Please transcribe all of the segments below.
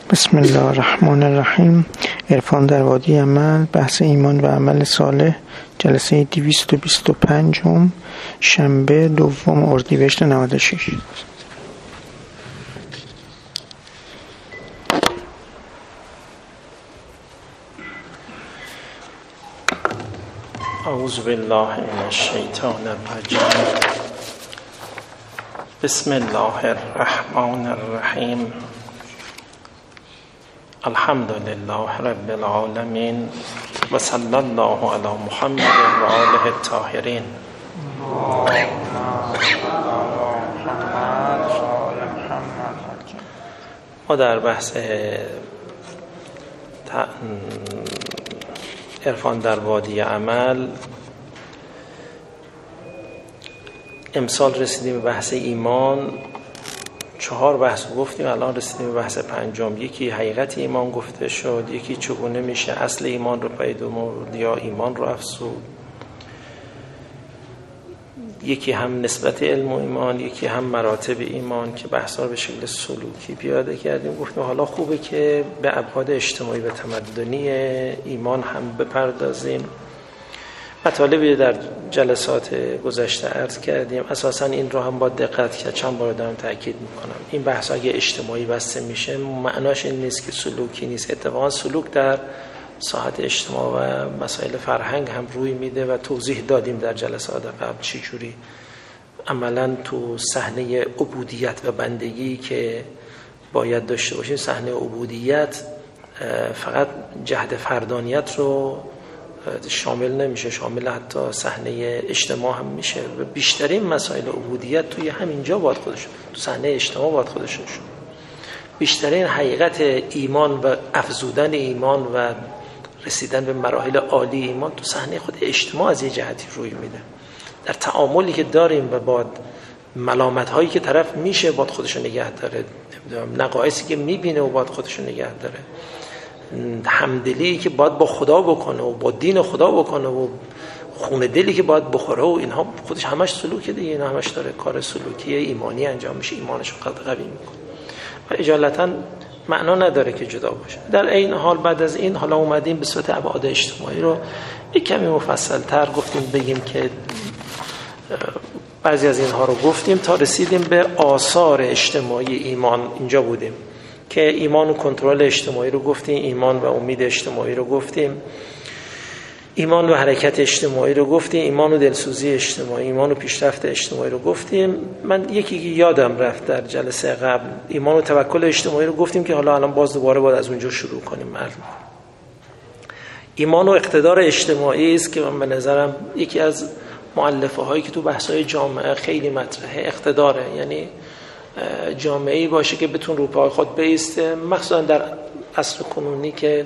بسم الله الرحمن الرحیم. عرفان در وادی عمل، بحث ایمان و عمل صالح، جلسه 225 شنبه 2 اردیبهشت 96. اعوذ بالله من الشیطان الرجیم. بسم الله الرحمن الرحیم. الحمد لله رب العالمین و صلی الله علی محمد و آله الطاهرین. ما در بحث عرفان در وادی عمل امسال رسیدیم به بحث ایمان. 4 بحث گفتیم، الان رسیدیم به بحث 5. یکی حقیقت ایمان گفته شد، یکی چگونه میشه اصل ایمان رو پیدا کرد یا ایمان رو افزود، یکی هم نسبت علم و ایمان، یکی هم مراتب ایمان که بحثا رو به شکل سلوکی پیاده کردیم. گفتیم حالا خوبه که به ابعاد اجتماعی و تمدنی ایمان هم بپردازیم. مطالبی در جلسات گذشته عرض کردیم، اساساً این رو هم با دقت که چند بار دارم تاکید میکنم، این بحث اگه اجتماعی بسته میشه معناش این نیست که سلوکی نیست. اتفاقا سلوک در ساحت اجتماع و مسائل فرهنگ هم روی میده و توضیح دادیم در جلسات قبل چجوری عملاً تو صحنه عبودیت و بندگی که باید داشته باشیم. صحنه عبودیت فقط جهد فردانیت رو شامل نمیشه، شامل حتی صحنه اجتماع هم میشه و بیشترین مسائل عبودیت توی همینجا باید خودشون، تو صحنه اجتماع باید خودشون شد. بیشترین حقیقت ایمان و افزودن ایمان و رسیدن به مراحل عالی ایمان تو صحنه خود اجتماع از یه جهتی روی میده. در تعاملی که داریم و با ملامت هایی که طرف میشه باید خودشون نگه داره، نقایصی که میبینه و باید خودشون نگه داره، همدلی که باید با خدا بکنه و با دین خدا بکنه و خون دلی که باید بخوره و اینها خودش همش سلوکه دیگه. اینا همش داره کار سلوکی ایمانی انجام میشه، ایمانش رو قوی میکنه و اجالتا معنا نداره که جدا باشه. در این حال بعد از این حالا اومدیم به صورت ابعاد اجتماعی رو یک کمی مفصل تر گفتیم، بگیم که بعضی از اینها رو گفتیم تا رسیدیم به آثار اجتماعی ایمان. اینجا بودیم که ایمان و کنترل اجتماعی رو گفتیم، ایمان و امید اجتماعی رو گفتیم، ایمان و حرکت اجتماعی رو گفتیم، ایمان و دلسوزی اجتماعی، ایمان و پیشرفت اجتماعی رو گفتیم. من یکی یادم رفت در جلسه قبل، ایمان و توکل اجتماعی رو گفتیم که حالا الان باز دوباره باید از اونجا شروع کنیم. ایمان و اقتدار اجتماعی است که من به نظرم یکی از مؤلفه هایی که تو بحث‌های جامعه خیلی مطرحه. اقتداره یعنی جامعه‌ای باشه که بتون رو پای خود بایسته، مخصوصا در عصر کنونی که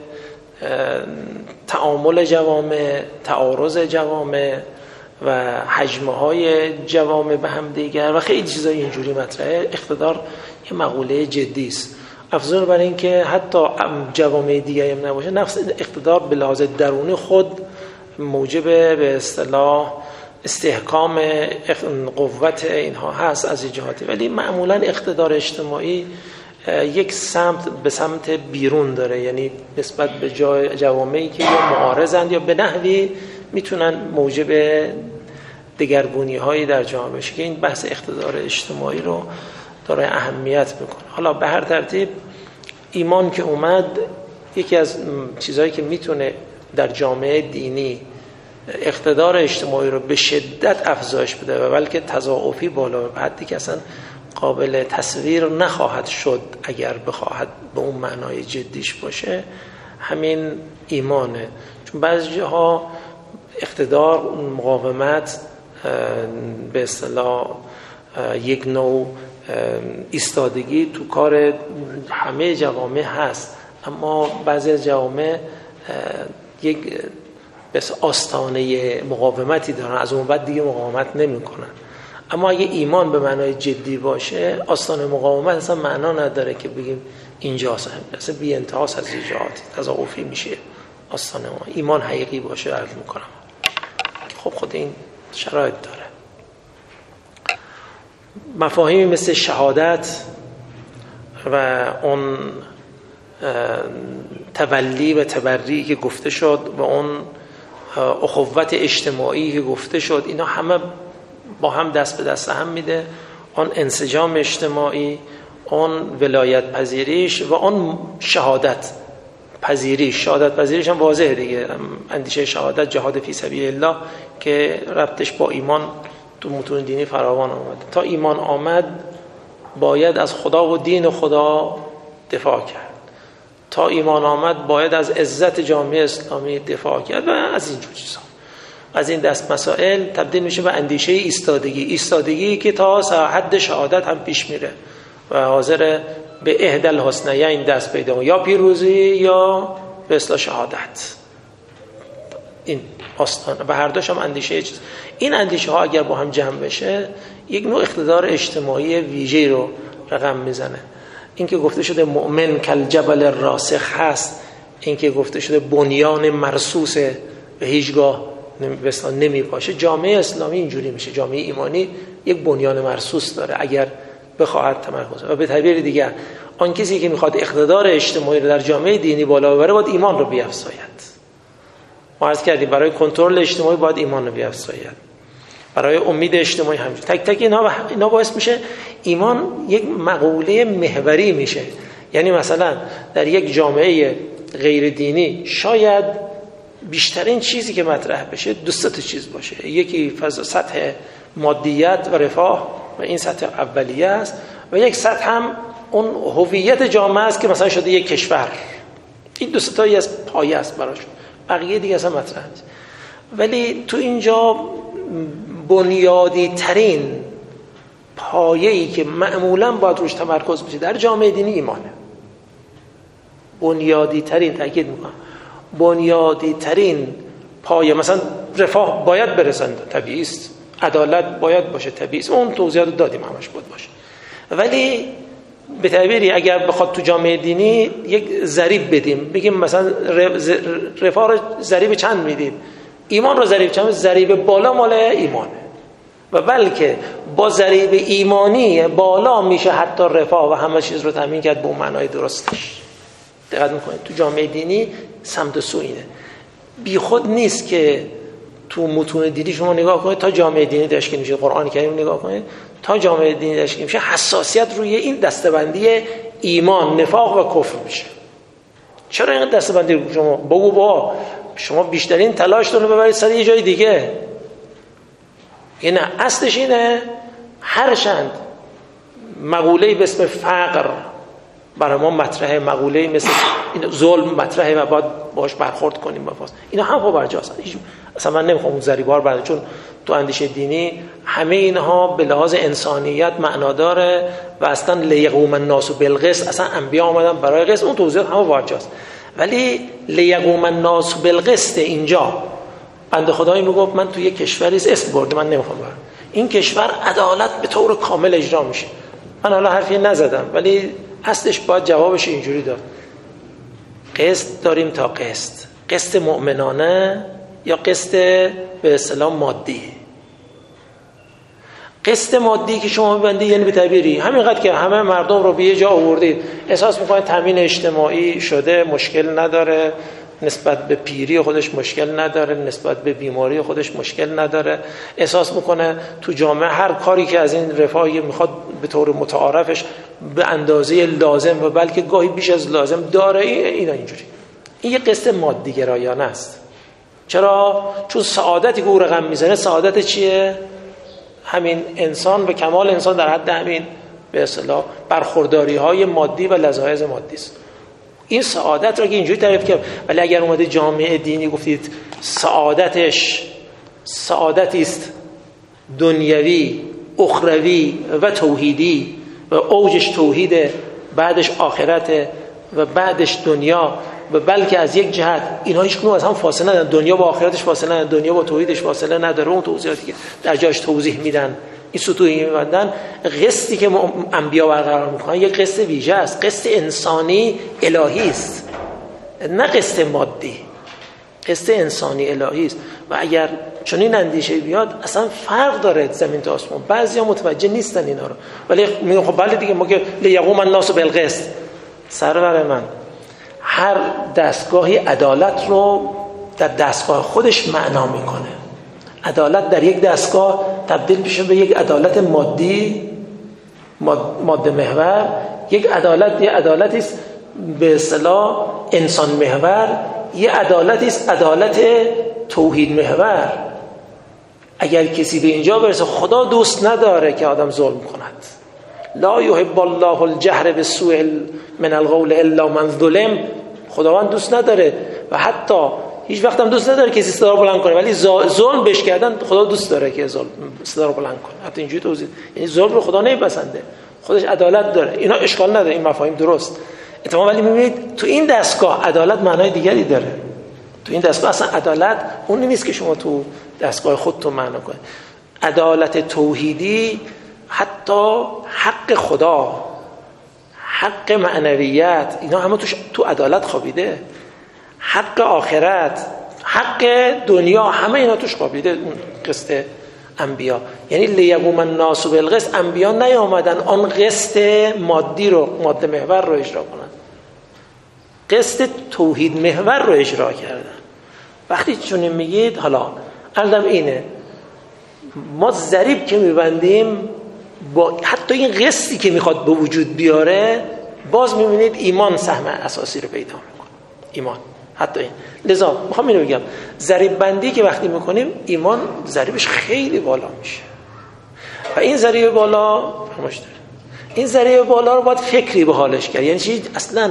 تعامل جوامع، تعارض جوامع و حجم‌های جوامع به هم دیگر و خیلی چیزای اینجوری مطرحه. اقتدار یه مقوله جدی است. افزون بر این که حتی جوامع دیگه هم نباشه، نفس اقتدار به لحاظ درونی خود موجب به اصطلاح استحکام قوت اینها هست از جهاتی، ولی معمولا اقتدار اجتماعی یک سمت به سمت بیرون داره، یعنی نسبت به جوامعی که یا معارضند یا به نحوی میتونن موجب دگرگونی هایی در جامعه بشه که این بحث اقتدار اجتماعی رو داره اهمیت میکنه. حالا به هر ترتیب ایمان که اومد، یکی از چیزهایی که میتونه در جامعه دینی اقتدار اجتماعی رو به شدت افزایش بده و بلکه تضاعفی بالا به حدی که اصلا قابل تصویر نخواهد شد اگر بخواهد به اون معنای جدیش باشه، همین ایمانه. چون بعضی جاها اقتدار، مقاومت به اصطلاح یک نوع ایستادگی تو کار همه جوامع هست، اما بعضی از جوامع یک بس آستانه مقاومتی دارن، از اون بعد دیگه مقاومت نمی کنن. اما اگه ایمان به معنای جدی باشه، آستانه مقاومت اصلا معنا نداره که بگیم اینجاست، اصلا بی انتهاست از جهاتی تضاعفی میشه آستانه ایمان حقیقی باشه. عرض میکنم خب خود این شرایط داره. مفاهیمی مثل شهادت و اون تولی و تبری که گفته شد و اون اخوت اجتماعی که گفته شد، اینا همه با هم دست به دست هم میده. اون انسجام اجتماعی، اون ولایت پذیریش و اون شهادت پذیریش هم واضحه دیگه. اندیشه شهادت، جهاد فی سبیل الله که ربطش با ایمان تو متون دینی فراوان آمده. تا ایمان آمد باید از خدا و دین خدا دفاع کرد. تا ایمان آمد باید از عزت جامعه اسلامی دفاع کرد و از این جور چیزا. از این دست مسائل تبدیل میشه به اندیشه ایستادگی که تا حد شهادت هم پیش میره و حاضر به احدى الحسنیین دست پیدا، یا پیروزی یا به اصطلاح شهادت. این آستان و هر دوش هم اندیشه چیز. این اندیشه ها اگر با هم جمع بشه یک نوع اقتدار اجتماعی ویژه‌ای رو رقم میزنه. این که گفته شده مؤمن کالجبل الراسخ هست، این که گفته شده بنیان مرصوصه و هیچگاه نمیپاشه. جامعه اسلامی اینجوری میشه. جامعه ایمانی یک بنیان مرصوص داره اگر بخواهد تمرکز. و به تعبیر دیگر آن کسی که میخواد اقتدار اجتماعی رو در جامعه دینی بالا ببره باید ایمان رو بیفزاید. ما عرض کردیم برای کنترل اجتماعی باید ایمان رو بیفزاید، برای امید اجتماعی همینجوری. تک تک اینا باعث میشه ایمان یک مقوله محوری میشه. یعنی مثلا در یک جامعه غیر دینی شاید بیشترین چیزی که مطرح بشه دو سه تا چیز باشه. یکی سطح مادیت و رفاه و این سطح اولیه است، و یک سطح هم اون هویت جامعه است که مثلا شده یک کشور. این دو سه تایی از پایه است براشون، بقیه دیگه اصلا مطرح نیست. ولی تو اینجا بنیادی ترین پایه‌ای که معمولاً باید روش تمرکز بشه در جامعه دینی ایمانه. بنیادی ترین، تاکید میکنم، بنیادی ترین پایه. مثلا رفاه باید برسند، طبیعی است. عدالت باید باشه، طبیعی است. اون توضیحات دادیم همش باید باشه. ولی به تعبیری اگر بخواد تو جامعه دینی یک ضریب بدیم، بگیم مثلا رفاه رو ضریب چند میدیم، ایمان رو ضریب چند؟ ضریب بالا مال ایمانه. و بلکه با ضریب ایمانی بالا میشه حتی رفاه و همه چیز رو تامین کرد به اون معنای درستش. دقت میکنید تو جامعه دینی سمت سو اینه. بی خود نیست که تو متون دینی شما نگاه کنید، تا جامعه دینی تشکیل میشه، قرآن کریم نگاه کنید، تا جامعه دینی تشکیل میشه حساسیت روی این دسته‌بندی ایمان، نفاق و کفر میشه. چرا این دسته‌بندی شما بگو با شما بیشترین تلاشتون رو ببرید سر یه جای دیگه؟ نه، اصلش اینه هرچند مقوله‌ای به اسم فقر برای ما مطرحه، مقوله‌ای مثل این ظلم مطرحه و باید باش برخورد کنیم با فاس، اینا هم با برجاست. اصلا من نمیخوام اون ذریب‌ها رو چون تو اندیشه دینی همه اینها به لحاظ انسانیت معنا داره و اصلا لیقوم الناس بالقسط، اصلا انبیا اومدن برای قسط، اون توضیحات هم برجاست. ولی لیقوم الناس بالقسط اینجا بنده خدایی میگفت من تو یک کشوری اسم برده، من نمیخوام برم، این کشور عدالت به طور کامل اجرا میشه. من حالا حرفی نزدم ولی اصلش باید جوابش اینجوری داد. قسط داریم تا قسط، قسط مؤمنانه یا قسط به اصطلاح مادی. قسط مادی که شما می‌بندید یعنی به تعبیری همینقدر که همه مردم رو به یه جا آوردید، احساس می‌کنید تامین اجتماعی شده، مشکل نداره، نسبت به پیری خودش مشکل نداره، نسبت به بیماری خودش مشکل نداره، احساس میکنه تو جامعه هر کاری که از این رفاهی میخواد به طور متعارفش به اندازه لازم و بلکه گاهی بیش از لازم داره. اینا اینجوری. این یه قسط مادی گرایانه است. چرا؟ چون سعادتی که او رقم میزنه سعادت چیه؟ همین انسان و کمال انسان در حد همین به اصطلاح برخورداری های مادی و لذایذ مادی است. این سعادت را که اینجوری تعریف کرد. ولی اگر اومده جامعه دینی گفتید سعادتش سعادتی است دنیوی، اخروی و توحیدی و اوجش توحیده، بعدش آخرته و بعدش دنیا و بلکه از یک جهت اینا هیچ کدوم از هم فاصله ندارن، دنیا با آخرتش فاصله نداره، دنیا با توحیدش فاصله نداره. اون توضیحاتی که در جاش توضیح میدن، این سطوحی میبندن، قسطی که انبیا برقرار میکنن یک قسط ویژه است، قسط انسانی الهی است، نه قسط مادی، قسط انسانی الهی است. و اگر چنین اندیشه بیاد اصلا فرق داره زمین تا آسمان. بعضیا متوجه نیستن اینا رو، ولی میگن خب بله دیگه ما که لیقوم الناس بالقسط. سرور من هر دستگاهی عدالت رو در دستگاه خودش معنا میکنه. عدالت در یک دستگاه تبدیل میشه به یک عدالت مادی، ماده محور. یک عدالتی است به اصطلاح انسان محور، یک عدالتی است عدالت توحید محور. اگر کسی به اینجا برسه، خدا دوست نداره که آدم ظلم کند. لا یحب الله الجهر بالسوء من القول الا من ظلم. خداوند دوست نداره و حتی هیچ وقت هم دوست نداره کسی صدا رو بلند کنه، ولی ظلم بهش کردن خدا دوست داره که صدا رو بلند کنه. حتی اینجوری توضیح، یعنی ظلم رو خدا نمیپسنده، خودش عدالت داره. اینا اشکال نداره، این مفاهیم درست اتفاقا. ولی میبینید تو این دستگاه عدالت معنای دیگری داره. تو این دستگاه اصلا عدالت اون نیست که شما تو دستگاه خودتون معنا کنید. عدالت توحیدی حتی حق خدا، حق معنویت، اینا همه تو عدالت خوابیده. حق آخرت، حق دنیا، همه اینا توش خوابیده. اون قسط انبیا، یعنی لیقوم الناس بالقسط، انبیا نیامدن آن قسط مادی رو، ماده محور رو اجرا کنن، قسط توحید محور رو اجرا کردن. وقتی چون میگید، حالا علم اینه، ما ضریب که میبندیم با حتی این قسطی که میخواد به وجود بیاره، باز میبینید ایمان سهم اساسی رو پیدا میکنه. ایمان حتی این. لذا میخوام اینو بگم، ضریب بندی که وقتی میکنیم، ایمان ضریبش خیلی بالا میشه و این ضریب بالا فرمایش داره. این ضریب بالا رو باید فکری به حالش کرد. یعنی چی؟ اصلا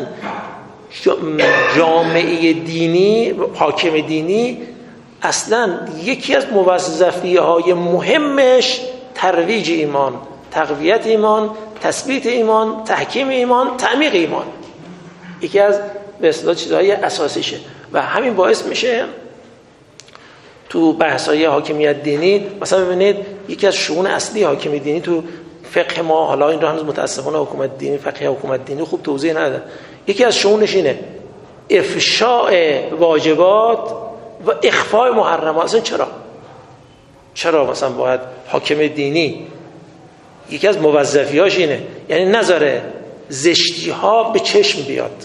جامعه دینی، حاکم دینی، اصلا یکی از موظفی‌های مهمش ترویج ایمان، تقویت ایمان، تثبیت ایمان، تحکیم ایمان، تعمیق ایمان، یکی از به اصطلاح چیزهای اساسیشه. و همین باعث میشه تو بحث‌های حاکمیت دینی، مثلا ببینید یکی از شؤون اصلی حاکم دینی تو فقه ما، حالا این رو هنوز متاسفانه حکومت دینی، فقه حکومت دینی خوب توضیح ندادن، یکی از شؤونش اینه افشاء واجبات و اخفاء محرمات. اصلا چرا مثلا باید حاکم دینی یکی از موظفیاش اینه، یعنی نذاره زشتی ها به چشم بیاد،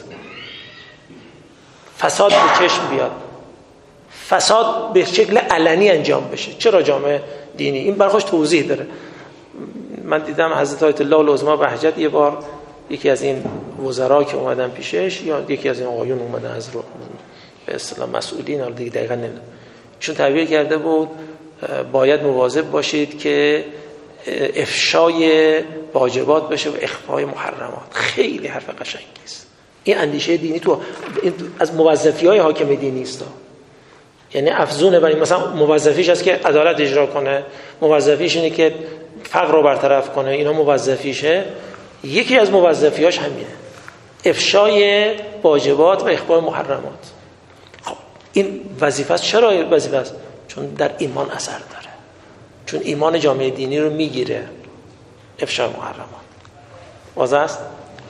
فساد به چشم بیاد، فساد به شکل علنی انجام بشه. چرا جامعه دینی؟ این برخوش توضیح داره. من دیدم حضرت آیت الله العظما بهجت یه بار یکی از این وزرا که اومدن پیشش، یا یکی از این آقایون اومدن از رو به اصطلاح مسئولین، حالا دیگه دقیقاً نمیدونم، ایشون تعبیر کرده بود باید مواظب باشید که افشای واجبات بشه و اخفای محرمات. خیلی حرف قشنگی است. این اندیشه دینی تو از موظفی‌های حاکم دینی است. یعنی افزونه بر این، مثلا موظفیش است که عدالت اجرا کنه، موظفیش اینه که فقر رو برطرف کنه، اینا موظفیشه. یکی از موظفیاش همینه، افشای واجبات و اخفای محرمات. خب این وظیفه است. چرا وظیفه است؟ چون در ایمان اثر داره، چون ایمان جامعه دینی رو میگیره افشای محرمات. واضح است؟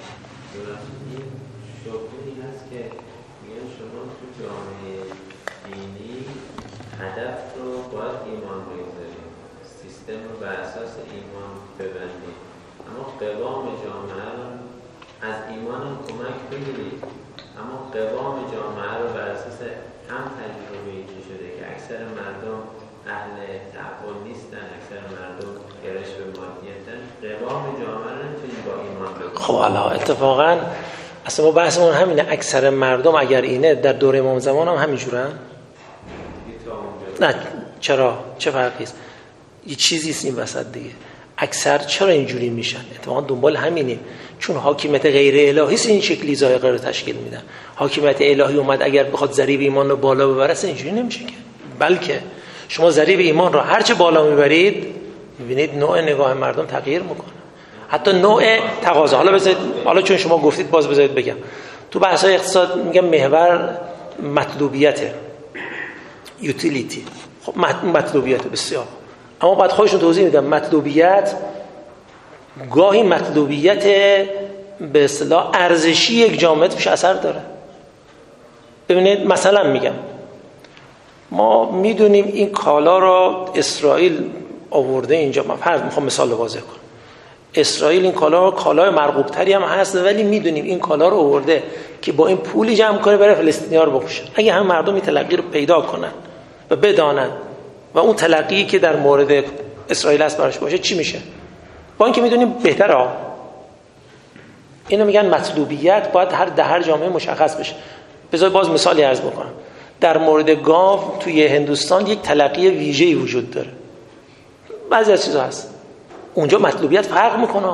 هدف رو باید ایمان بگذاریم، سیستم رو بر اساس ایمان ببندیم، اما قوام جامعه رو از ایمان هم کمک بگیرید، اما قوام جامعه رو بر اساس هم تجربه اینجا شده که اکثر مردم اهل تعقل نیستن، اکثر مردم گرش به مادیتن، قوام جامعه رو نمیتونیم با ایمان بگذاریم. خب حالا اتفاقا اصلا ما بحثمون همینه، اکثر مردم اگر اینه در دوره امام زمان هم همینجورن؟ نه. چرا؟ چه فرقی است؟ یه چیزی است این وسط دیگه. اکثر چرا اینجوری میشن؟ اتفاقا دنبال همینیم، چون حاکمیت غیر الهی این شکلی ذائقه رو تشکیل میدن. حاکمیت الهی اومد اگر بخواد ضریب ایمان رو بالا ببره اینجوری نمیشه که، بلکه شما ضریب ایمان رو هرچه بالا میبرید میبینید نوع نگاه مردم تغییر میکنه، حتی نوع تقاضا. حالا چون شما گفتید باز بذارید بگم، تو بحث‌های اقتصاد میگم محور مطلوبیته، یوتیلیتی. خب مطلوبیت بسیار، اما بعد خودشون توضیح میدم مطلوبیت گاهی مطلوبیت به اصطلاح ارزشی یک جامعه توش اثر داره. ببینید مثلا میگم ما میدونیم این کالا را اسرائیل آورده اینجا، من میخوام مثال واضح کنم، اسرائیل این کالای مرغوب تری هم هست، ولی میدونیم این کالا رو آورده که با این پولی جمع کنه برای فلسطینی‌ها رو بفروشه. اگه هم مردم این تلقی رو پیدا کنن و بدانن و اون تلقی که در مورد اسرائیل است براش باشه، چی میشه؟ با اینکه میدونیم بهتره. اینو میگن مطلوبیت باید هر جامعه مشخص بشه. بذار باز مثالی عرض بکنم. در مورد گاو توی هندوستان یک تلقی ویژه‌ای وجود داره. بعضی از چیزا هست اونجا مطلوبیت فرق میکنه.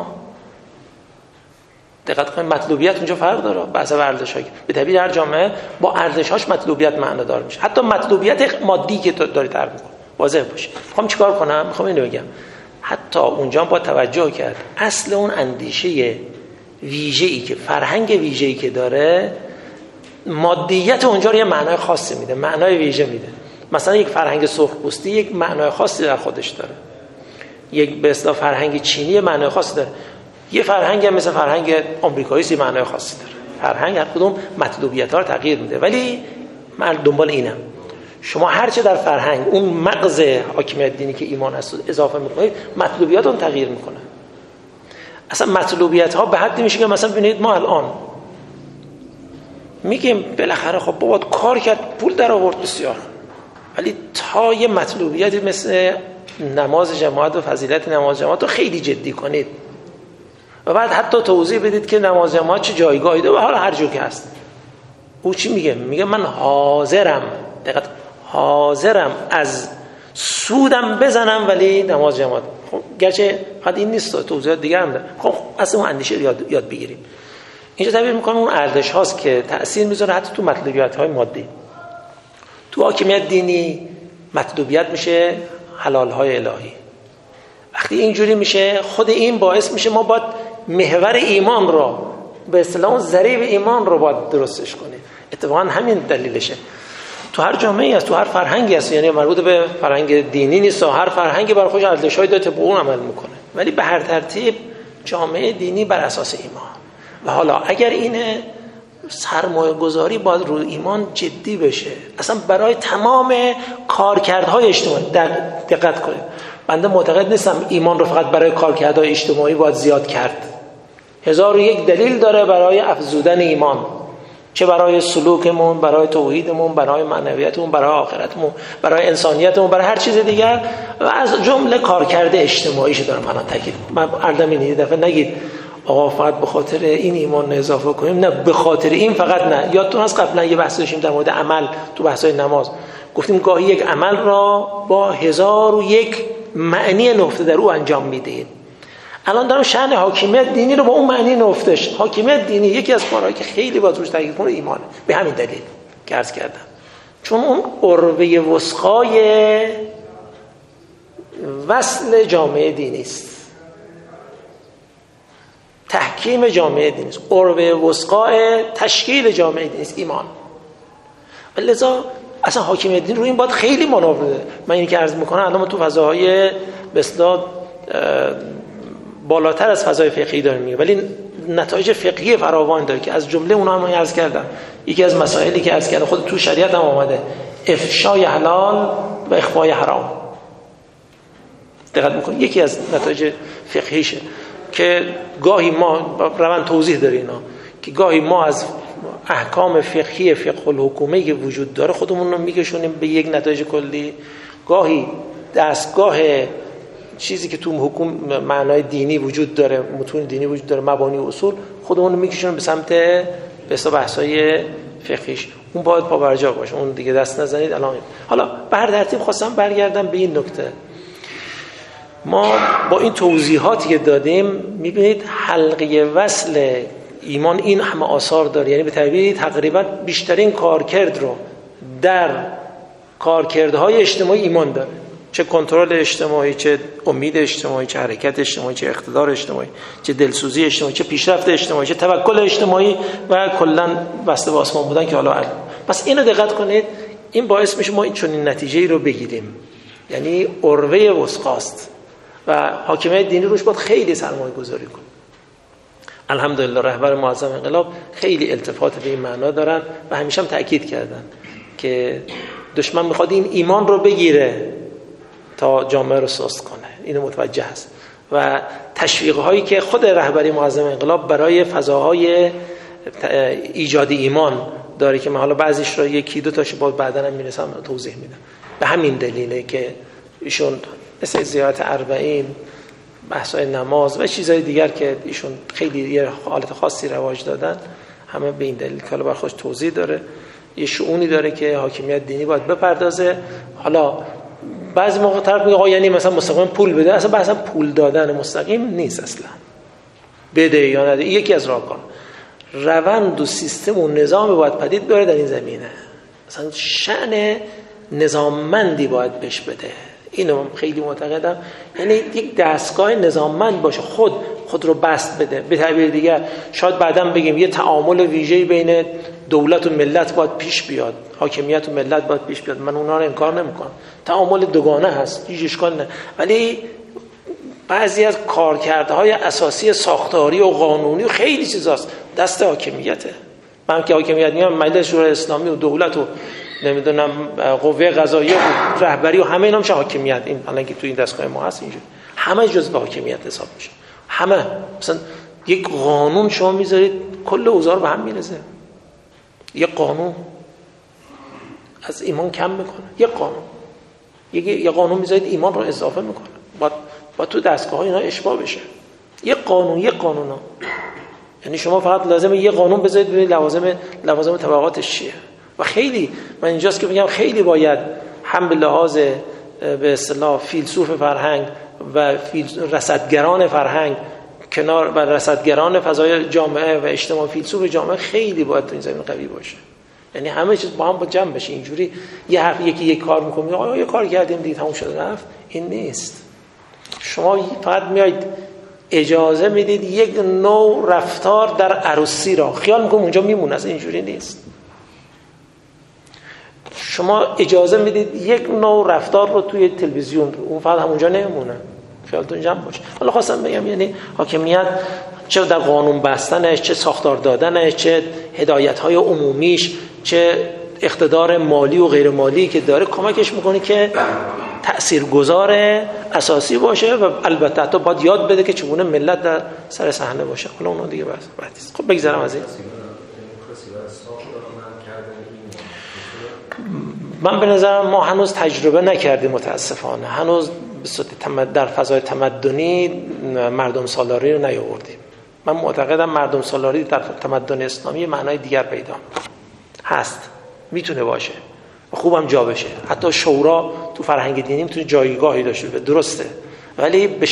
دقت کنید، مطلوبیت اونجا فرق داره بحث ارزش‌ها. به طبیعت هر جامعه با ارزش‌هاش مطلوبیت معنادار میشه. حتی مطلوبیت مادی که داره تعریف میکنه واضح باشه. میخوام چیکار کنم؟ میخوام اینو بگم. حتی اونجا با توجه کرد اصل اون اندیشه ویژه‌ای که فرهنگ ویژه‌ای که داره، مادیت اونجا رو یه معنای خاصی میده، معنای ویژه میده. مثلا یک فرهنگ سرخپوستی یک معنای خاصی در خودش داره. یک به اصطلاح فرهنگ چینی معنای خاصی داره. یه فرهنگ هم مثل فرهنگ آمریکایی معنای خاصی داره. فرهنگ هر کدوم مطلوبیت‌ها رو تغییر میده. ولی من دنبال اینم، شما هرچه در فرهنگ اون مغز حاکمیت دینی که ایمان هست اضافه میکنید، مطلوبیات اون تغییر میکنه. اصلا مطلوبیت ها به حدی میشه که مثلا ببینید ما الان میگیم بالاخره خب بابا کار کرد پول در آورد بسیار، ولی تا یه مطلوبیتی مثل نماز جماعت و فضیلت نماز جماعت رو خیلی جدی کنید و بعد حتی توضیح بدید که نماز جماعت چه جایگاهی داره و حالا هر جو که هست، او چی میگه؟ میگه من حاضرم از سودم بزنم ولی نماز جماعت. خب گرچه فقط این نیست، توضیحات دیگه هم داره. خب اصلا اون اندیشه یاد بگیریم. اینجا تعبیر میکنم اون ارزش هاست که تأثیر میذاره حتی تو مطلوبیت های مادی. تو حاکمیت دینی مطلوبیت میشه حلال های الهی. وقتی اینجوری میشه، خود این باعث میشه ما باید محور ایمان رو به اصطلاح اون ضریب ایمان رو باید درستش کنیم. اتفاقا همین دلیلشه. تو هر جامعه‌ای هست، تو هر فرهنگی هست، یعنی مربوط به فرهنگ دینی نیست، هر فرهنگی برای خودش ارزش‌های داره به اون عمل میکنه. ولی به هر ترتیب جامعه دینی بر اساس ایمان. و حالا اگر اینه سرمایه گذاری باید روی ایمان جدی بشه، اصلا برای تمام کارکردهای اجتماعی. دقت کنید، بنده معتقد نیستم ایمان رو فقط برای کارکردهای اجتماعی باید زیاد کرد. 1001 دلیل داره برای افزودن ایمان، چه برای سلوکمون، برای توحیدمون، برای معنویتمون، برای آخرتمون، برای انسانیتمون، برای هر چیز دیگر، و از جمله کارکرد اجتماعیش دارم الان تاکید. من عردم یه دفعه نگید آقا فقط به خاطر این ایمان اضافه کنیم، نه به خاطر این فقط نه. یادتون هست قبلا یه بحث داشتیم در مورد عمل تو بحث‌های نماز، گفتیم گاهی یک عمل را با 1001 معنی نهفته در او انجام میدید. الان دارم شأن حاکمیت دینی رو با اون معنی نهفتش. حاکمیت دینی یکی از کارهایی که خیلی باید روش تاکید کنه ایمانه، به همین دلیل که عرض کردم، چون اون عروه وثقای وصل جامعه دینی است، تحکیم جامعه دینی است، عروه وثقای تشکیل جامعه دینی است ایمان. لذا اصلا حاکمیت دین رو این باید خیلی مانور بده. من اینی که عرض میکنم الان ما تو فضاهای به اصطلاح بالاتر از فضای فقهی داریم میگه، ولی نتایج فقهی فراوان داره که از جمله اونها هم عرض کردم. یکی از مسائلی که عرض کردم خود تو شریعت هم آمده، افشای حلال و اخفای حرام. دقت میکنید یکی از نتایج فقهیشه که گاهی ما روان توضیح داره اینا، که گاهی ما از احکام فقهی فقه الحکومه که وجود داره خودمون رو میکشونیم به یک نتایج کلی، گاهی دستگاه چیزی که تو حکم معنای دینی وجود داره، متون دینی وجود داره، مبانی و اصول، خودمون رو میکشونیم به سمت به حساب بحث‌های فقهیش. اون باید پابرجا باشه، اون دیگه دست نزنید. الان حالا به هر ترتیب خواستم برگردم به این نکته. ما با این توضیحاتی که دادیم میبینید حلقه وصل ایمان این همه آثار داره، یعنی به تعبیر تقریبا بیشترین کارکرد رو در کارکردهای اجتماعی ایمان داره، چه کنترل اجتماعی، چه امید اجتماعی، چه حرکت اجتماعی، چه اقتدار اجتماعی، چه دلسوزی اجتماعی، چه پیشرفت اجتماعی، چه توکل اجتماعی و کلا وصل به آسمان بودن که حالا پس اینو دقت کنید. این باعث میشه ما این چنین نتیجه‌ای رو بگیریم، یعنی عروه وثقاست و حاکمیت دینی روش باید خیلی سرمایه گذاری کنه. الحمدلله رهبر معظم انقلاب خیلی التفات به این معنا دارن و همیشه هم تأکید کردن که دشمن میخواد این ایمان رو بگیره تا جامعه رو سست کنه. اینو متوجه هست و تشویق‌هایی که خود رهبری معظم انقلاب برای فضاهای ایجاد ایمان داره که من حالا بعضیش رو یکی دو تاشو بعداً هم میرسم توضیح میدم. به همین دلیله که ایشون مثل زیارت اربعین، بحث‌های نماز و چیزهای دیگر که ایشون خیلی یه حالت خاصی رواج دادن، همه به این دلیل که حالا برای خودش توضیح داره، یه شؤونی داره که حاکمیت دینی باید بپردازه. حالا بعضی موقع طرف میگه آقا یعنی مثلا مستقیم پول بده، اصلا بحث پول دادن مستقیم نیست، اصلا بده یا نده یکی از راهکار. روند و سیستم و نظام باید پدید بیاره در این زمینه، مثلا شأن نظاممندی باید بهش بده. اینو من خیلی معتقدم، یعنی یک دستگاه نظاممند باشه، خود رو بست بده. به تعبیر دیگر شاید بعداً بگیم یه تعامل ویژه‌ای بین دولت و ملت باید پیش بیاد، حاکمیت و ملت باید پیش بیاد، من اونها رو انکار نمی‌کنم، تعامل دوگانه هست، هیچ اشکال نه، ولی بعضی از کارکردهای اساسی ساختاری و قانونی و خیلی چیزاست دست حاکمیته. من که حاکمیت میگم مجلس شورای اسلامی و دولت و نمیدونم قوه قضاییه و رهبری و همه اینا میشه حاکمیت. این الان که تو این دستگاه ما هست اینجوری همه جزء حاکمیت حساب میشه. همه مثلا یک قانون شما میذارید کل اوضاع رو به هم میرزه. یک قانون از ایمان کم میکنه، یک قانون یک قانون میذارید ایمان رو اضافه میکنه، با تو دستگاه ها اینا اشباع بشه. یک قانون ها. یعنی شما فقط لازمه یه قانون بذارید ببینید لوازم طبقاتش چیه. و خیلی من اینجاست که میگم خیلی باید هم به لحاظ به اصطلاح فیلسوف فرهنگ و رصدگران فرهنگ کنار و رصدگران فضای جامعه و اجتماع، فیلسوف جامعه خیلی باید تو این زمین قوی باشه. یعنی همه چیز با هم با جمع بشه. اینجوری یکی یک کار میکنه آیا یه کار کردیم دیگه تموم شد رفت، این نیست. شما فقط میایید اجازه میدید یک نوع رفتار در عروسی را خیال میکنم اونجا میمونه، از اینجوری نیست. شما اجازه میدید یک نوع رفتار رو توی تلویزیون اون فقط همونجا نمیمونه، خیالتون جمع باشه. حالا خواستم بگم یعنی حاکمیت چه در قانون بستنش، چه ساختار دادنش، چه هدایت‌های عمومیش، چه اقتدار مالی و غیر مالی که داره کمکش میکنه که تأثیرگذار اساسی باشه و البته حتی باید یاد بده که چگونه ملت در سر صحنه باشه. حالا اونا دیگه بحث. خب بگذرم از این. من به نظرم ما هنوز تجربه نکردیم متاسفانه، هنوز در فضای تمدنی مردم سالاری رو نیاوردیم. من معتقدم مردم سالاری در تمدن اسلامی معنای دیگر پیدا هست، میتونه باشه و خوبم جا بشه. حتی شورا تو فرهنگ دینی میتونه جایگاهی داشته باشه، درسته، ولی به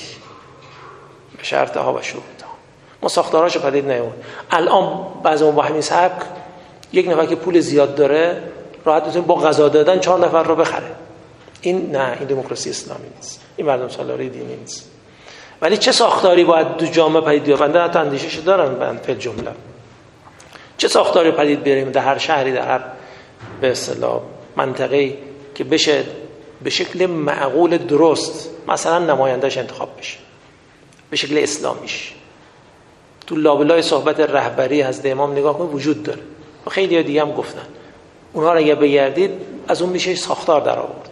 شرط ها و شروط ها. ما ساختاراشو پدید نیاورد. الان بعضی با همین سبک یک نفر که پول زیاد داره راحت میتونه با غذا دادن 4 نفر رو بخره. این نه، این دموکراسی اسلامی نیست، این مردم سالاری دینی نیست. ولی چه ساختاری باید تو جامعه پدید بیاد؟ بنده حتی اندیشش دارم بند فل جمله چه ساختاری پدید بیاریم در هر شهری، در هر به اصطلاح منطقه‌ای که بشه به شکل معقول درست مثلا نماینده‌اش انتخاب بشه به شکل اسلامیش. تو لابلای صحبت رهبری حضرت امام نگاه کنید وجود داره و خیلی دیگه هم گفتن. اونها رو اگه بگردید از اون میشه ساختار در آورد.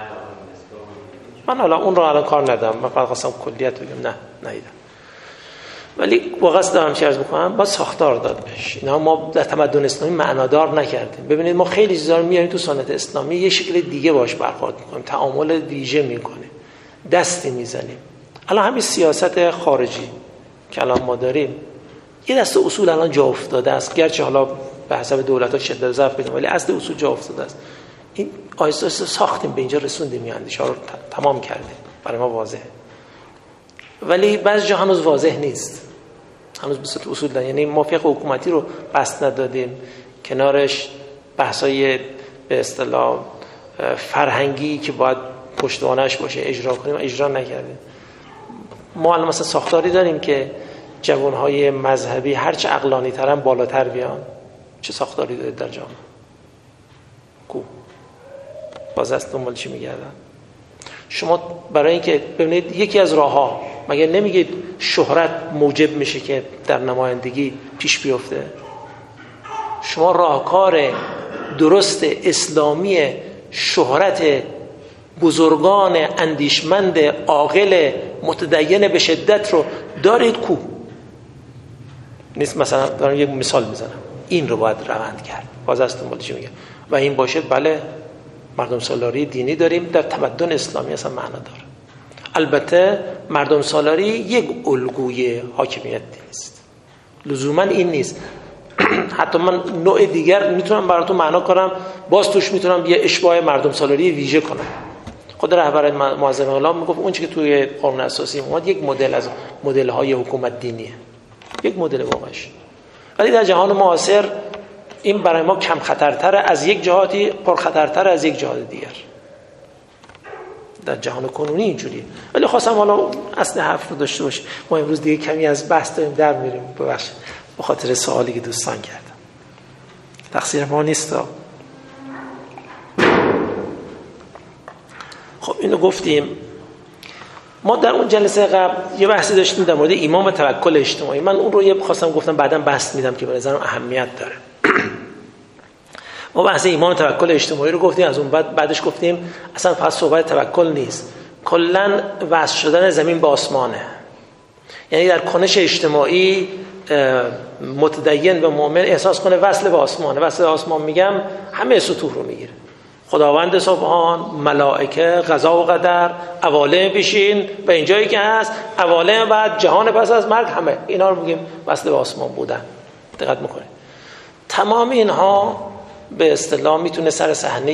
من حالا اون رو الان کار ندارم، من فقط خواستم کلیت بگم. نه ندیدم، ولی واقعا دارم چه عرض می‌کنم با ساختار داد بشه. اینا ما در تمدن اسلامی معنادار نکردیم. ببینید ما خیلی چیزا رو میاریم تو سنت اسلامی یه شکل دیگه باش برخورد می‌کنیم، تعامل ویژه می‌کنیم، دستی میزنیم. الان همین سیاست خارجی که الان ما داریم یه دسته اصول الان جا افتاده است، گرچه حالا به حسب دولت‌ها شدت ضعف پیدا، ولی اصل اصول جا افتاده است. این آیسته ساختیم به اینجا رسوندیم، این اندیشه رو تمام کردیم، برای ما واضحه. ولی بعضی جا هنوز واضح نیست، هنوز به صورت اصول داریم. یعنی ما فقه حکومتی رو بسط ندادیم، کنارش بحثای به اصطلاح فرهنگی که باید پشتوانش باشه اجرا کنیم اجرا نکردیم. ما الان مثلا ساختاری داریم که جوانهای مذهبی هرچه عقلانی ترن بالاتر بیان. چه ساختاری دارید در جامعه؟ کو باز از دنبال چی میگردن؟ شما برای اینکه ببینید یکی از راه‌ها مگه نمیگید شهرت موجب میشه که در نمایندگی پیش بیفته؟ شما راهکار درست اسلامی شهرت بزرگان اندیشمند عاقل متدین به شدت رو دارید کو؟ نیست. مثلا دارم یک مثال میزنم، این رو باید روند کرد. باز از دنبال چی میگم و این باشه بله مردم سالاری دینی داریم در تمدن اسلامی اصلا معنا داره. البته مردم سالاری یک الگوی حاکمیت نیست، لزوما این نیست. حتی من نوع دیگر میتونم براتون معنا کنم، باز توش میتونم یه اشباع مردم سالاری ویژه کنم. خود رهبر معظم انقلاب میگفت اون چیزی که توی قانون اساسی اومد یک مدل از مدل‌های حکومت دینیه، یک مدل واقعش. ولی در جهان معاصر این برای ما کم خطرتر از یک جهاتی، پر خطرتر از یک جهات دیگر. در جهان کنونی اینجوریه. ولی خواستم حالا اصل حرف رو داشته باشیم. ما امروز دیگه کمی از بحث داریم در میریم، ببخشید به خاطر سوالی که دوستان کردن. تقصیر ما نیست. خب اینو گفتیم. ما در اون جلسه قبل یه بحثی داشتیم در مورد ایمان و توکل اجتماعی. من اون رو خواستم گفتم بعداً بحث میدم که به نظرم اهمیت داره. ما بحث ایمان و توکل اجتماعی رو گفتیم، از اون بعدش گفتیم اصلا فقط صحبت توکل نیست، کلاً وصل شدن زمین به آسمانه. یعنی در کنش اجتماعی متدین و مؤمن احساس کنه وصل به آسمانه. وصل به آسمان میگم همه سطوح رو میگیره. خداوند سبحان، ملائکه، قضا و قدر، عوالم پیشین و اینجایی که هست، عوالم بعد، جهان پس از مرگ، همه اینا رو میگیم وصل به آسمان بودن. دقت میکنید تمام اینها به اصطلاح میتونه سر صحنه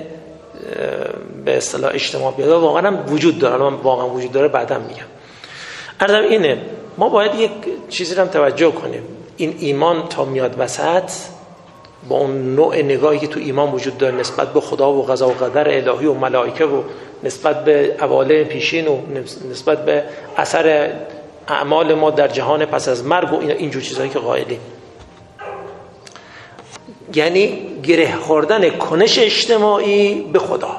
به اصطلاح اجتماع بیاد. واقعا هم وجود داره، من واقعا وجود داره بعدم میگم. عرضم اینه ما باید یک چیزی رو هم توجه کنیم. این ایمان تا میاد وسط با اون نوع نگاهی که تو ایمان وجود داره نسبت به خدا و قضا و قدر الهی و ملائکه و نسبت به عوالم پیشین و نسبت به اثر اعمال ما در جهان پس از مرگ و اینجور چیزهایی که قائلیم، یعنی گره خوردن کنش اجتماعی به خدا،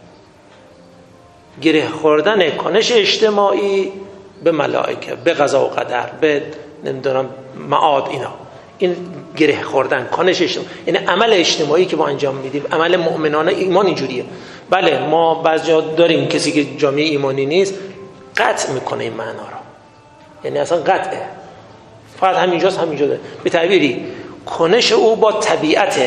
گره خوردن کنش اجتماعی به ملائکه، به قضا و قدر، به نمیدونم معاد، این گره خوردن کنش اجتماعی، یعنی عمل اجتماعی که ما انجام میدیم، عمل مؤمنانه ایمان اینجوریه. بله ما بعضی جا داریم کسی که جامعه ایمانی نیست قطع میکنه این معنا رو، یعنی اصلا قطعه، فقط همینجاست، همینجا داره. به تعبیری کنش او با طبیعته،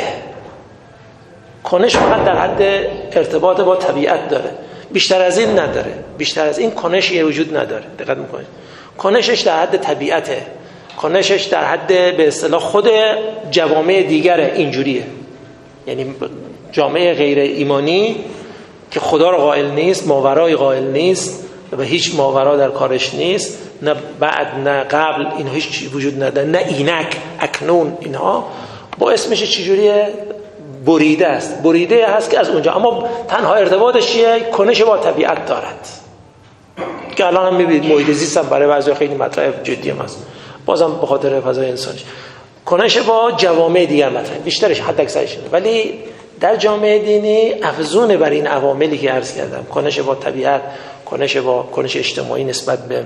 کنش فقط در حد ارتباط با طبیعت داره، بیشتر از این نداره، بیشتر از این کنشی وجود نداره. دقت میکنید کنشش در حد طبیعته، کنشش در حد به اصطلاح خود جوامع دیگره اینجوریه. یعنی جامعه غیر ایمانی که خدا رو قائل نیست، ماورای قائل نیست و هیچ ماورا در کارش نیست، نه بعد نه قبل، این هیچ وجود نداره، نه اینک اکنون، اینها با اسمش چجوریه؟ بریده است، بریده هست که از اونجا، اما تنها ارتباطش چیه؟ کنش با طبیعت دارد که الان هم میبینید محیط زیست هم برای بعضی خیلی مطرح جدی هم هست، بازم به خاطر فضای انسانی. کنش با جوامع دیگر مطرح، بیشترش حد اکثرش، ولی در جامعه دینی افزون بر این عواملی که عرض کردم، کنش با طبیعت، کنش اجتماعی نسبت به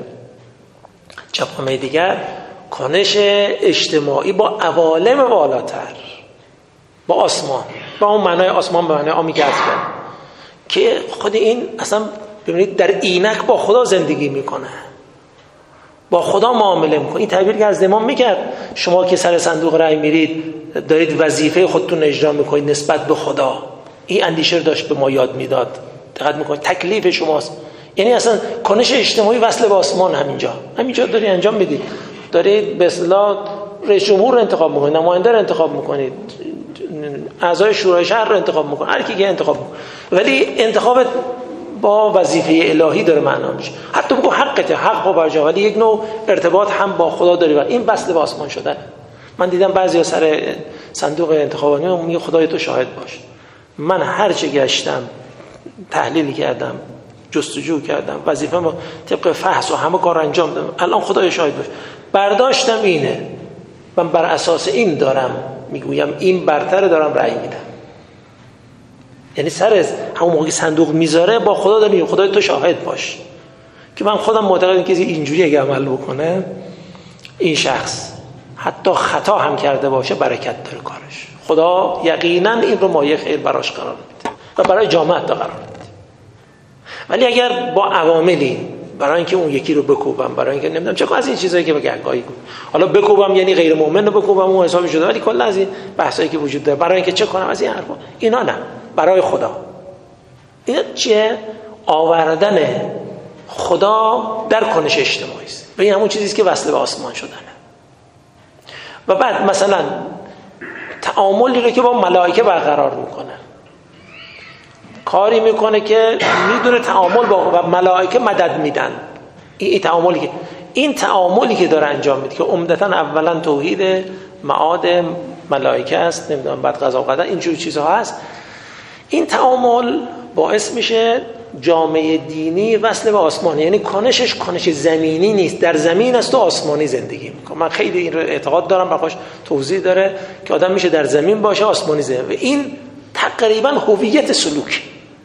جوامع دیگر، کنش اجتماعی با عوالم بالاتر، با آسمان، با اون معنای آسمان به معنای عامی که عرض کردم، که خود این اصلا ببینید در اینک با خدا زندگی میکنه، با خدا معامله میکنه. این تعبیر که از امام میکرد، شما که سر صندوق رأی میرید دارید وظیفه خودتون اجرا میکنید نسبت به خدا. این اندیشه رو داشت به ما یاد میداد. دقت میکنید تکلیف شماست، یعنی اصلا کنش اجتماعی وصل به آسمان همینجا داری انجام میدید. دارید به اصطلاح رئیس جمهور رو انتخاب میکنید، نماینده رو انتخاب میکنید، اعضای شورای شهر رو انتخاب میکنید، هر کی که انتخاب میکنید، ولی انتخابت با وظیفه الهی داره معنا میشه. حتی بگو حقته، حق با برجا، ولی یک نوع ارتباط هم با خدا داری و این وصل به آسمان شدن. من دیدم بعضیا سر صندوق انتخاباتی میگه خدای تو شاهد باش، من هر چه گشتم، تحلیل کردم، جستجو کردم، وظیفه‌مو طبق فحص و همه کار انجام دادم، الان خدای شاهد باش، برداشتم اینه، من بر اساس این دارم میگویم، این برتر دارم رأی میدم. یعنی سر همون موقعی صندوق میذاره با خدا داره میگه خدای تو شاهد باش که من خودم معتقدم که اینجوری اگه عمل بکنه این شخص حتی خطا هم کرده باشه برکت داره کارش، خدا یقینا این رو مایه خیر براش قرار میده و برای جامعه تا قرار میده. ولی اگر با عواملی برای اینکه اون یکی رو بکوبم، برای اینکه نمیدونم چه از این چیزایی که بگاهی حالا بکوبم یعنی غیر مؤمن رو بکوبم اون حسابی شده، ولی کلا از این بحثایی که وجود داره برای اینکه چه کنم از این حرفا، اینا نه، برای خدا. اینا چیه؟ آوردن خدا در کنش اجتماعی است. و این همون چیزی است که وصل به آسمان شدنه. و بعد مثلا تعاملی رو که با ملائکه برقرار میکنه، کاری میکنه که میدونه تعامل با ملائکه مدد میدن. این تعاملی که داره انجام میده که عمدتاً اولا توحید، معاد ملائکه است، نمیدونم بعد قضا و قدر، اینجور چیزها هست. این تعامل باعث میشه جامعه دینی وصل به آسمان، یعنی کنشش کنش زمینی نیست، در زمین است و آسمانی زندگی میکنه. من خیلی این رو اعتقاد دارم، بخواش توضیح داره که آدم میشه در زمین باشه آسمانی زندگی. و این تقریبا هویت سلوک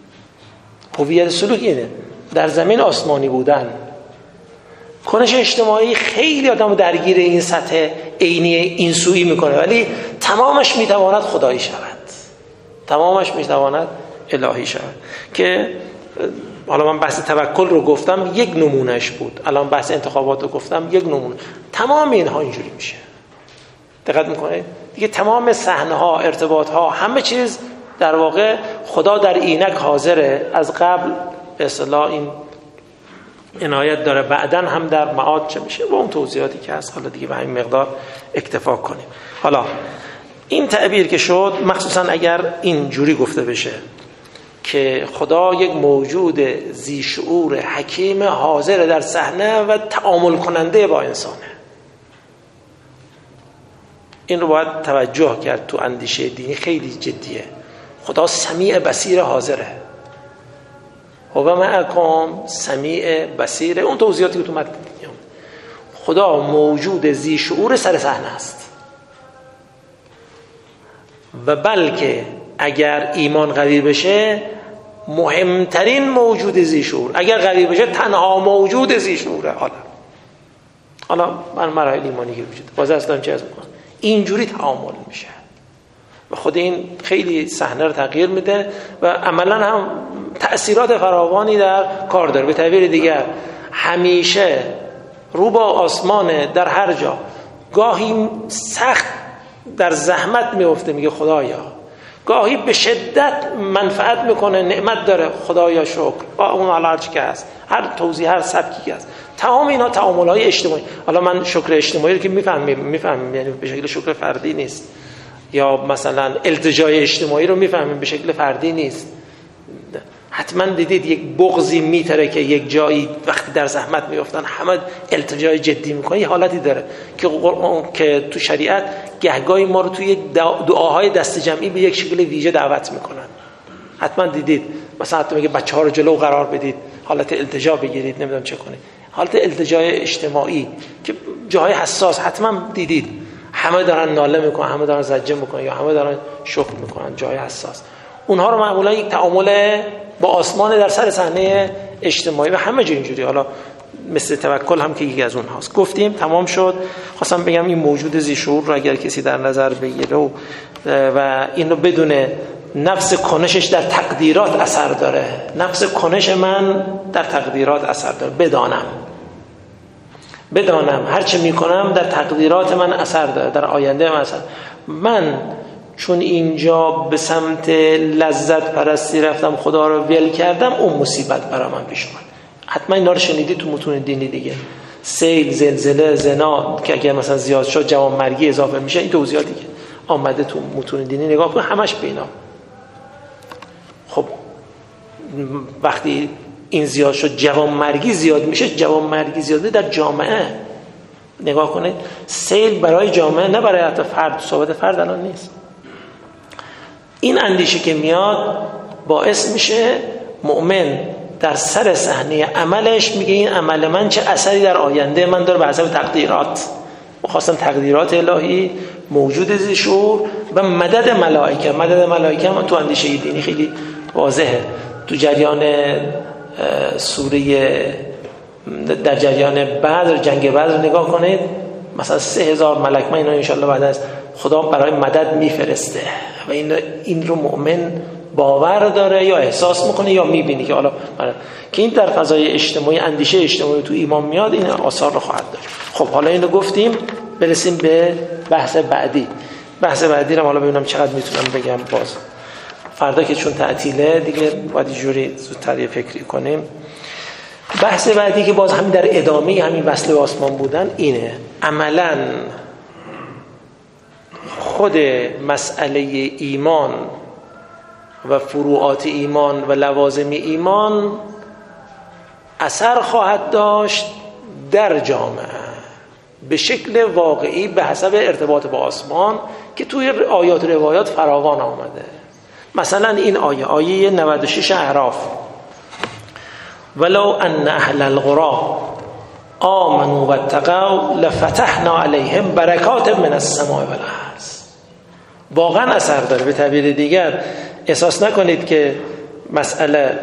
اینه، در زمین آسمانی بودن. کنش اجتماعی خیلی آدمو درگیر این سطح عینی این سویی میکنه، ولی تمامش میتواند خدایی شود، تمامش میتواند الهی شود. که حالا من بحث توکل رو گفتم، یک نمونهش بود، الان بحث انتخابات رو گفتم، یک نمونه. تمام اینها اینجوری میشه. دقت میکنه دیگه، تمام صحنه ها، ارتباط ها، همه چیز در واقع خدا در اینک حاضره، از قبل به اصطلاح این عنایت داره، بعداً هم در معاد چه میشه با اون توضیحاتی که هست. حالا دیگه به همین مقدار اکتفا کنیم. حالا این تعبیر که شد، مخصوصا اگر این جوری گفته بشه که خدا یک موجود ذی شعور حکیم حاضر در صحنه و تعامل کننده با انسانه، این رو باید توجه کرد تو اندیشه دینی، خیلی جدیه. خدا سمیع بصیر حاضره، هو معکم سمیع بصیر. اون توضیحاتی که تو متن خدا موجود ذی شعور سر صحنه است، و بلکه اگر ایمان قوی بشه مهمترین موجود ذی شعور، اگر قوی بشه تنها موجود ذی شعوره. حالا من مراحل ایمانی که وجود باز اصلا چه از میکنم، اینجوری تعامل میشه و خود این خیلی صحنه رو تغییر میده و عملا هم تأثیرات فراوانی در کار داره. به تعبیر دیگر همیشه رو با آسمانه در هر جا، گاهی سخت در زحمت میفته میگه خدایا، گاهی به شدت منفعت میکنه، نعمت داره، خدایا شکر، اون حالا هر چی که هست، هر توضیح، هر سبکی که هست، تمام اینا تعامل‌های اجتماعی. حالا من شکر اجتماعی رو که میفهمیم یعنی به شکل شکر فردی نیست، یا مثلا التجای اجتماعی رو میفهمیم به شکل فردی نیست. حتما دیدید یک بغضی میتره که یک جایی وقتی در زحمت میافتن همه التجای جدی میکنن. یه حالتی داره که تو شریعت گهگاهی ما رو توی دعاهای دست جمعی به یک شکل ویژه دعوت میکنن. حتما دیدید، مثلا حتی میگه بچه‌ها رو جلو قرار بدید، حالت التجا بگیرید، نمیدونم چه کنید، حالت التجای اجتماعی که جای حساس حتما دیدید، همه دارن ناله میکنن، همه دارن زجه میکنن، یا همه دارن شکر میکنن، جای حساس. اونها رو معمولا یک تعامل با آسمان در سر صحنه اجتماعی و همه جا اینجوری. حالا مثل توکل هم که یکی از اونهاست. گفتیم تمام شد. خواستم بگم این موجود ذی شعور رو اگر کسی در نظر بگیره و اینو بدونه نفس کنشش در تقدیرات اثر داره، نفس کنش من در تقدیرات اثر داره، بدانم هر چه میکنم در تقدیرات من اثر داره، در آینده من اثر. من چون اینجا به سمت لذت پرستی رفتم، خدا رو ول کردم، اون مصیبت برای من پیش اومد. حتما اینا رو شنیدی تو متون دینی دیگه. سیل، زلزله، زنا که اگه مثلا زیاد شد جوانمرگی اضافه میشه، این توضیحاتی که آمده تو متون دینی نگاه کن، همش به اینا. خب وقتی این زیاد شد جوانمرگی زیاد میشه، جوانمرگی زیاده در جامعه. نگاه کنید، سیل برای جامعه، نه برای حتی فرد. صحبت فرد الان نیست. این اندیشه که میاد باعث میشه مؤمن در سر صحنه عملش میگه این عمل من چه اثری در آینده من داره به حسب تقدیرات، خاصا تقدیرات الهی، موجود ذی شعور و مدد ملائکه. مدد ملائکه هم تو اندیشه دینی خیلی واضحه. تو جریان سوره، در جریان بدر، جنگ بدر نگاه کنید، مثلا 3000 ملک، من اینا انشالله بعد از خدا برای مدد میفرسته و این رو مؤمن باور داره یا احساس میکنه یا میبینه که حالا که این در فضای اجتماعی، اندیشه اجتماعی تو ایمان میاد، این آثار رو خواهد داشت. خب حالا اینو گفتیم، برسیم به بحث بعدی. بحث بعدی رو حالا ببینم چقدر میتونم بگم. باز فردا که چون تعطیله دیگه باید جوری زودتر یه فکری کنیم. بحث بعدی که باز همین در ادامه همین وصل به آسمان بودن اینه، عملاً خود مسئله ایمان و فروعات ایمان و لوازم ایمان اثر خواهد داشت در جامعه به شکل واقعی به حسب ارتباط با آسمان که توی آیات و روایات فراوان آمده. مثلا این آیه 96 اعراف، ولو ان اهل القرى آمنوا واتقوا لفتحنا علیهم برکات من السماء والارض. واقعا اثر داره. به تعبیر دیگر احساس نکنید که مسئله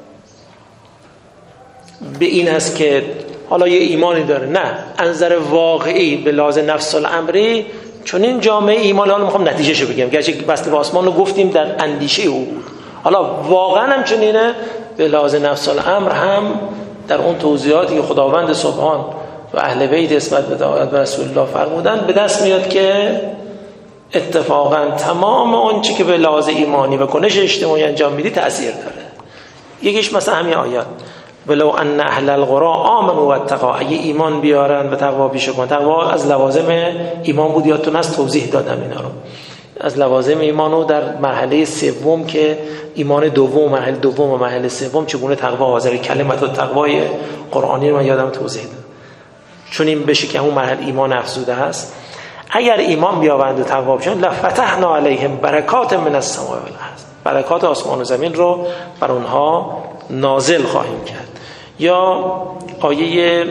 به این هست که حالا یه ایمانی داره، نه، انظر واقعی به لحاظ نفس الامری چون این جامعه ایمان، حالا میخوام نتیجهشو بگم، گرچه وصل به آسمان رو گفتیم در اندیشه او بود، حالا واقعا هم چون اینه به لحاظ نفس الامر هم در اون توضیحاتی که خداوند سبحان و اهل بیت نسبت به دعوت رسول الله فرمودن به دست میاد که اتفاقا تمام اون چی که به لحاظ ایمانی و کنش اجتماعی انجام میدی تأثیر داره. یکیش مثلا همین آیات ولو ان اهل القرى آمنوا واتقوا، اگه ایمان بیارن و تقوا پیشه کنن. تقوا از لوازم ایمان بود، یادتون هست توضیح دادم اینا رو. از لوازم ایمانو در مرحله سوم که ایمان دوم، مرحله دوم و مرحله سوم چگونه تقوا حاضر کلمت و تقوای قرآنی رو من یادم توضیح دادم، چون این بشه که اون مرحله ایمان افزوده هست. اگر ایمان بیاورند و تقوا بشن لفتحنا علیهم برکات من السماء والارض، برکات آسمان و زمین رو بر اونها نازل خواهیم کرد. یا آیه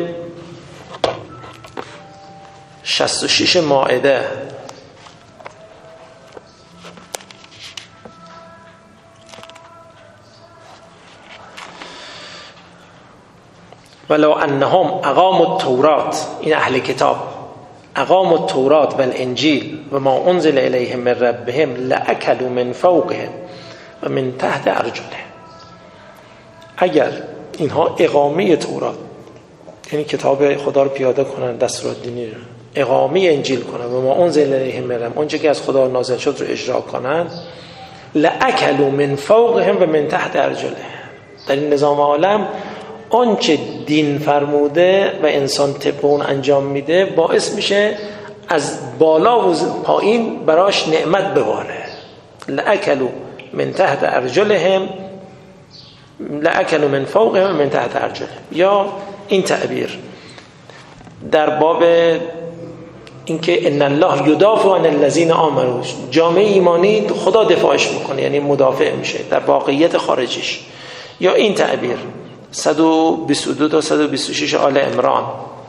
66 مائده، ولو انهم اقاموا التورات، این اهل کتاب، اقاموا التورات و الانجیل و ما انزل الیهم من ربهم لاکلوا من فوقهم و من تحت ارجلهم. اگر اینها اقامه تورات، یعنی کتاب خدا رو پیاده کنن، دستورات دینی رو، اقامه انجیل کنن و ما انزل الیهم من ربهم، اونچه که از خدا نازل شد رو اجرا کنن، لاکلوا من فوقهم و من تحت ارجلهم. در این نظام عالم آنچه دین فرموده و انسان طبق اون انجام میده باعث میشه از بالا و پایین براش نعمت بباره. لأکلوا من تحت ارجلهم لأکلوا من فوقهم من تحت ارجلهم. یا این تعبیر در باب اینکه ان الله یدافع عن الذین آمنوا، جامعه ایمانی خدا دفاعش میکنه، یعنی مدافع میشه در واقعیت خارجیش. یا این تعبیر 122 تا 126 آل عمران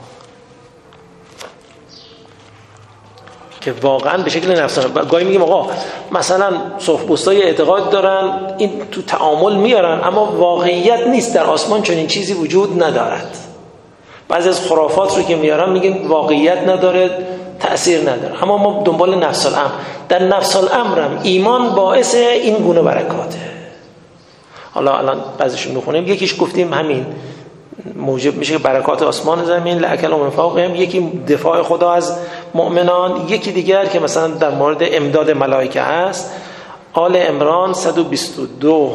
که واقعا به شکل نفسانه. گاهی میگیم آقا مثلا صوف‌بستای اعتقاد دارن این تو تعامل میارن، اما واقعیت نیست، در آسمان چنین چیزی وجود ندارد. بعضی از خرافات رو که میارن میگن واقعیت نداره، تأثیر نداره، اما ما دنبال نفس الامر. در نفس الامرم ایمان باعث این گونه برکاته. حالا الان بعضیشون میخونیم، یکیش گفتیم همین موجب میشه که برکات آسمان زمین لأکلوا من فوقهم، یکی دفاع خدا از مؤمنان، یکی دیگر که مثلا در مورد امداد ملائکه هست. آل عمران 122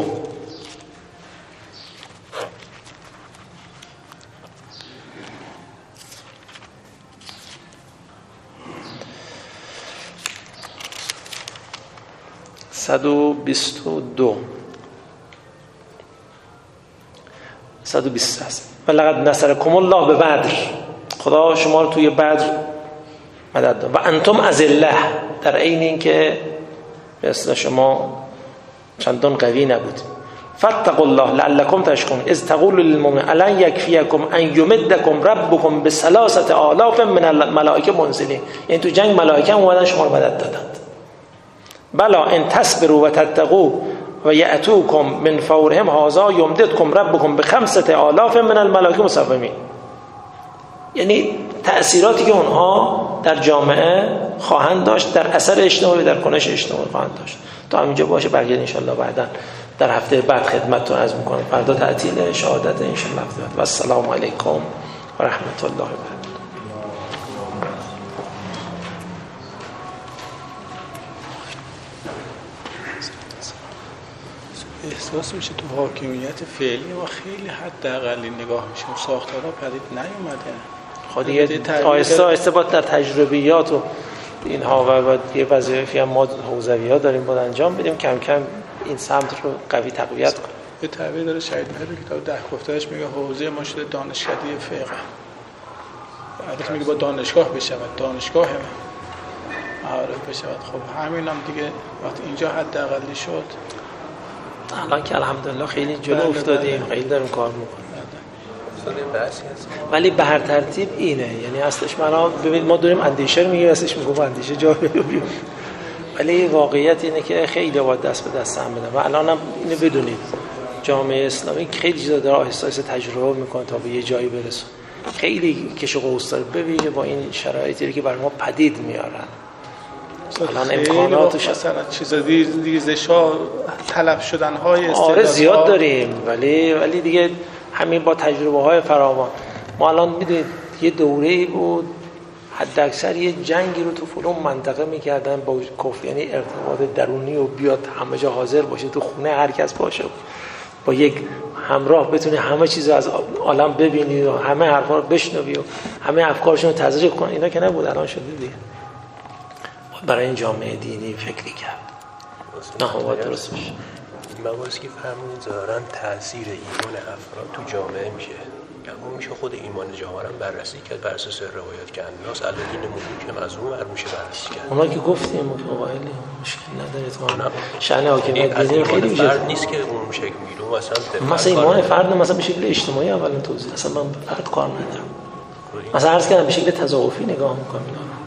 120 است. ولقد نصرکم الله به بدر، خدا شما رو توی بدر مدد داد. و انتم اذله، در عین این که به اصطلاح شما چندان قوی نبود. فاتقوا الله لعلکم تشکرون اذ تقول للمؤمن الان یکفیکم ان یمدکم ربکم بثلاثه آلاف من الملائکه منزلین، یعنی تو جنگ ملائکه اومدن شما رو مدد دادند. بلا ان تصبروا و تتقوا و یأتوکم من فورهم هذا یمددکم ربکم بخمسه آلاف من الملائکه مسومین. یعنی تأثیراتی که اونها در جامعه خواهند داشت، در اثر اجتماعی در کنش اجتماعی خواهند داشت. تا همینجا باشه، بقیه انشالله بعدا در هفته بعد خدمتتون عرض می‌کنم. فردا تعطیل شهادت انشالله. و السلام علیکم و رحمت الله و برکاته. احساس میشه تو حاکمیت فعلی ما خیلی حداقلی نگاه میشیم، ساختارها پدید نیومده. خودی آهسته آهسته با در تجربیات و اینها و یه وظایفی هم ما حوزوی‌ها داریم باید انجام بدیم، کم کم این سمت رو قوی تقویت کنیم. یه تعبیر داره شهید مهدی کتاب 10 گفتهش میگه حوزه ما شده دانشکده فقه. البته میگه با دانشگاه بشود، دانشگاه معارف بشود. خب همین هم دیگه وقتی اینجا حداقلی شد، الان که الحمدلله خیلی جلو افتادیم، خیلی داریم کار میکنیم. ولی به هر ترتیب اینه، یعنی اصلش معنا ببینید ما داریم اندیشه رو میگیم، اصلش میگم اندیشه جا بیاریم، ولی واقعیت اینه که خیلی باید دست به دست هم بدن. و الان هم اینو بدونید جامعه اسلامی خیلی چیزا داره آهسته آهسته تجربه میکنه تا به یه جایی برسه. خیلی کش و قوس داره، ببینید با این شرایطی که برای ما پدید میارن. الان امکاناتش مثلا چیزا ریزش‌ها طلب شدن‌های آره زیاد داریم، ولی دیگه همین با تجربه‌های فراوان. ما الان می‌دونید یه دوره‌ای بود حد اکثر یه جنگی رو تو فلان منطقه می‌کردن با کفر، یعنی ارتباط درونی و بیاد همه جا حاضر باشه، تو خونه هر کس باشه، با یک همراه بتونی همه چیز از عالم ببینی و همه حرفا رو بشنوی و همه افکارشون رو تزریق کنی. اینا که نبود، الان شده دیگه. برای این جامعه دینی فکری کرد. نه باید درست میشه. مباحثی که فرمودین ظاهراً تاثیر ایمان افراد تو جامعه میشه. اما میشه خود ایمان جامعه رو بررسی کرد بر اساس روایات که الناس الذین ملوک از اون میشه بررسی کرد. اونا که گفتیم متقابلی مشکل نداره تو شأن حاکمیت دینی خیلی میشه. فرد نیست که اون شکل میگیره. مثلا ایمان فرد مثلا به شکل اجتماعی اولا توضیح. اصلا من فرد کار ندارم. مثلا عرض کردم به شکل تضاعفی نگاه میکنم.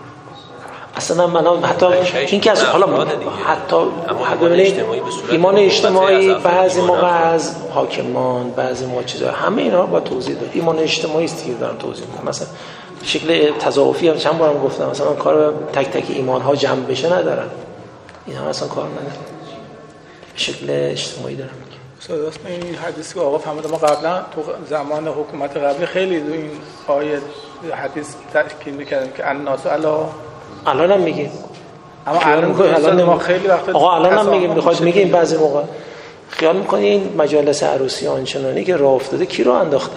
اصلا من حتی این که از حالا حتی ببینید ایمان اجتماعی بعضی موقع از حاکمان، بعضی موقع چیزا، همه اینا رو با توضیح داد. ایمان اجتماعی است که دارم توضیح میدم. مثلا شکل تضاعفی هم چند بارم گفتم، مثلا کار تک تک ایمان ها جمع بشه ندارن، اینا اصلا کار ندارن، به شکل اجتماعی دارم میگم. راست این حدیثی که آقا فرمود ما قبلا تو زمان حکومت قبلی خیلی این آیه حدیث تاکید می‌کردیم که الناس علا الان هم میگیم، اما الان ما خیلی وقت آقا الان هم میگیم، میخواد میگیم بعضی موقع خیال میکنی این مجالس عروسی آنچنانی که راه افتاده کی رو انداختن؟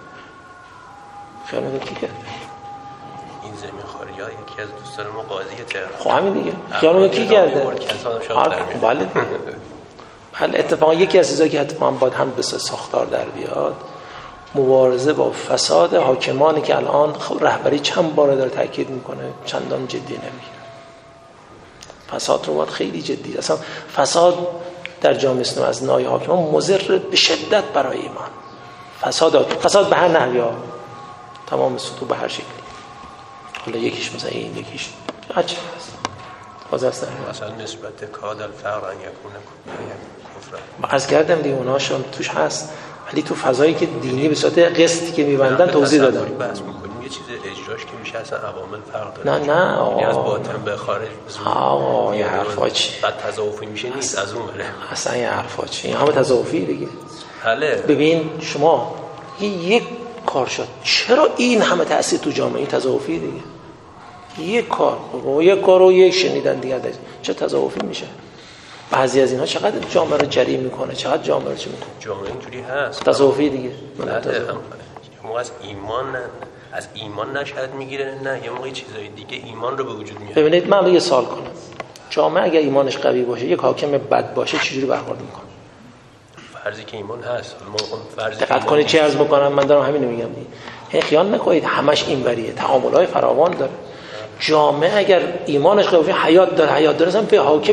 خیال میکنی کی کرد؟ این زمین خارجی ها یکی از دوستان ما قاضی تهران. خب همین دیگه خیال میکنی کی کرده؟ بله بله. اتفاقا یکی از چیزایی که حتما باید هم به ساختار در بیاد مبارزه با فساد حاکمانی که الان رهبری چند بار داره تاکید میکنه چندان جدی نمیگیره. فساد رو باید خیلی جدی. اصلا فساد در جامعه اسلامی از نای حاکمان مضر به شدت برای ایمان. فساد به هر نحوی ها، تمام سطوح به هر شکلی. حالا یکیش مثلا این، یکیش هر چی هست. مثلا نسبت کاد الفقر ان یکون کفر. عرض کردم دیگه اونهاشون توش هست، ولی تو فضایی که دینی به صورت قسطی که میبندن توضیح دادم. بحث میکنیم یه چیز اجراش که میشه اصلا عوامل فرق داره. نه آقا، از باطن به خارج آقا یه حرفا چی؟ بعد تضاعفی میشه نیست از اون بره. اصلا یه حرفا چی؟ این همه تضاعفی دیگه. بله. ببین شما یک کار شد، چرا این همه تأثیر تو جامعه؟ این تضاعفی دیگه. یک کار رو یک شنیدن دیگه چه تضاعفی میشه؟ بعضی از اینها چقدر جامعه رو جریمه میکنه، چقدر جامعه رو چی میکنه؟ جامعه اینجوری هست. تضاعفی دیگه. موقع از ایمان نشد میگیره، نه یه موقع چیزای دیگه ایمان رو به وجود میاره. ببینید من یه سوال کنم، جامعه اگر ایمانش قوی باشه، یک حاکم بد باشه، چجوری برخورد میکنه؟ فرضی که ایمان هست، ما فرضی دقت کنید چی عرض میکنم، من دارم همین رو میگم دیگه. خیال نکنید همش اینوریه، تعاملات فراوان داره. جامعه اگر ایمانش قوی، حیات داره اصلا به حاکم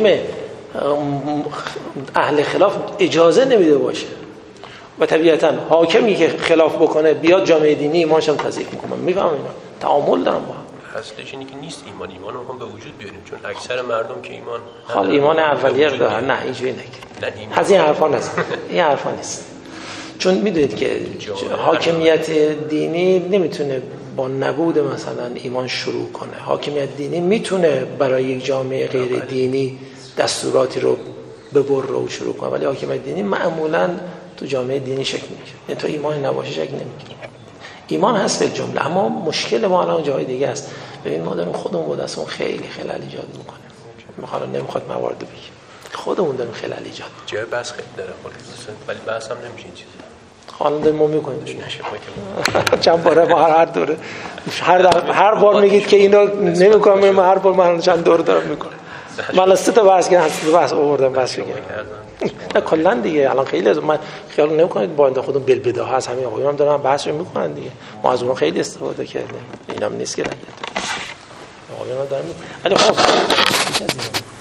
اهل خلاف اجازه نمیده باشه و طبیعتا حاکمی که خلاف بکنه بیاد جامعه دینی ایمانش هم تضعیف میکنه. میفهمم اینا تعامل دارن با هم. اصلش اینه که نیست ایمان رو هم به وجود بیاریم، چون اکثر مردم که ایمان حال ایمان اولیه دارن. نه اینجوری نگید، از این حرفا نیست، این حرفا نیست. چون میدونید که حاکمیت دینی نمیتونه با نبود مثلا ایمان شروع کنه. حاکمیت دینی میتونه برای یک جامعه غیر دینی دستوراتی رو ببره و شروع کنه، ولی حاکمیت دینی معمولا تو جامعه دینی شکل میگیره، یعنی تو ایمان نباشه شکل نمیگیره. ایمان هست به جمله، اما مشکل ما الان جای دیگه است. ببین ما داریم خودمون با دستمون خیلی خلل ایجاد میکنیم. نمیخواد موارد بگیم، خودمون داریم خلل ایجاد. جای بحث خیلی داره ولی بحث هم نمیشه این چیزی. حالا داریم ما میکنیم نشه چند باره ما هر دوره هر بار میگید که اینو نمیکنم، ما هر بار من چند دوره دارم میکنم. من 3 تا بحث کردم، 3 تا بحث آوردم بس بگم. نه کلا دیگه الان خیلی از من خیال نمیکنید با خودم بلبدا هست، همین آقایون هم دارن بحث رو میکنن دیگه، ما از اون خیلی استفاده کردیم. اینم نیست که آقایون دارن، ولی خب